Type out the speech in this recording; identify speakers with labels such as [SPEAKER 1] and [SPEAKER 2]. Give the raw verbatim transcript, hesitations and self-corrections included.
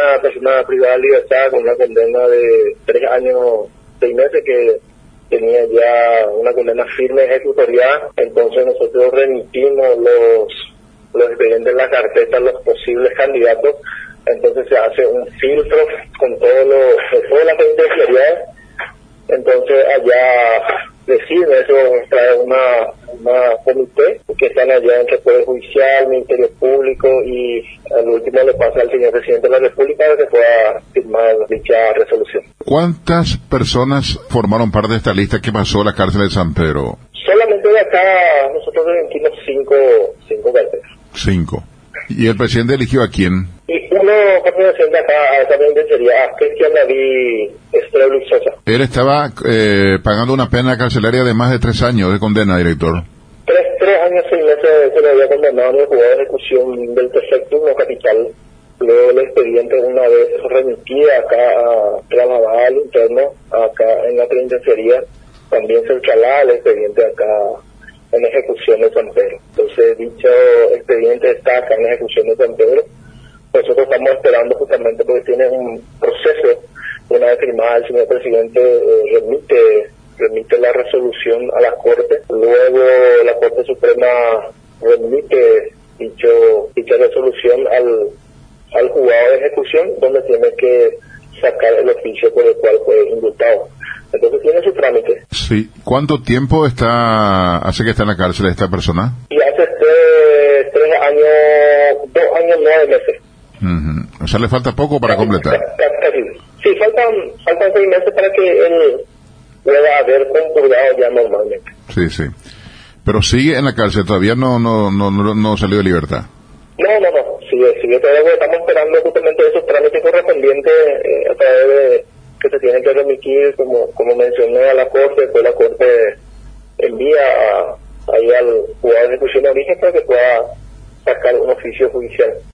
[SPEAKER 1] una persona privada de libertad con una condena de tres años, seis meses, que tenía ya una condena firme ejecutoriada. Entonces nosotros remitimos los, los expedientes en la carpeta a los posibles candidatos. Entonces se hace un filtro con todo lo, de todas las penitenciarías. Entonces allá decide eso, trae una, una comité que están allá entre el Poder Judicial, Ministerio Público, y al último le pasa al señor Presidente de la República para que pueda firmar dicha resolución.
[SPEAKER 2] ¿Cuántas personas formaron parte de esta lista que pasó a la cárcel de San Pedro?
[SPEAKER 1] Solamente de acá nosotros emitimos cinco, cinco carpetas.
[SPEAKER 2] Cinco. ¿Y el presidente eligió a quién?
[SPEAKER 1] Y uno perteneciente acá a esa penitenciaría, a Cristian David Estrella Sosa.
[SPEAKER 2] Él estaba eh, pagando una pena carcelaria de más de tres años de condena, director.
[SPEAKER 1] Tres, tres años, seis meses se le había condenado en el juzgado de ejecución del tercer turno capital. Luego el expediente, una vez remitida acá a trasladada al interno, acá en la penitenciaría, también se traslada el expediente acá en ejecución de San Pedro. Entonces dicho expediente está acá en ejecución de San Pedro. Nosotros estamos esperando justamente porque tiene un proceso. Una vez firmada, el señor presidente eh, remite remite la resolución a la Corte. Luego la Corte Suprema remite dicho dicha resolución al al juzgado de ejecución, donde tiene que sacar el oficio por el cual fue indultado. Entonces tiene su trámite.
[SPEAKER 2] Sí. ¿Cuánto tiempo está hace que está en la cárcel esta persona?
[SPEAKER 1] Y hace tres, tres años, dos años, nueve meses.
[SPEAKER 2] Uh-huh. O sea, le falta poco para completar.
[SPEAKER 1] Sí, faltan, faltan seis meses para que él pueda haber compurgado ya normalmente.
[SPEAKER 2] Sí, sí. Pero sigue en la cárcel, todavía no no no no, no salió de libertad.
[SPEAKER 1] No, no, no, sigue, sigue todavía. Estamos esperando justamente esos trámites correspondientes eh, a través de que se tienen que remitir, como como mencioné, a la Corte. Después la Corte envía a, ahí al juzgado de ejecución de origen para que pueda sacar un oficio judicial.